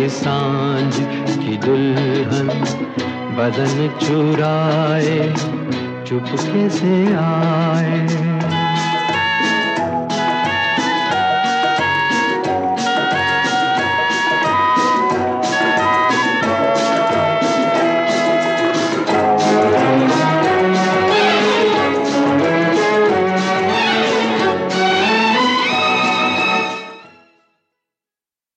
सांझ की दुल्हन बदन चुराए चुपके से आए।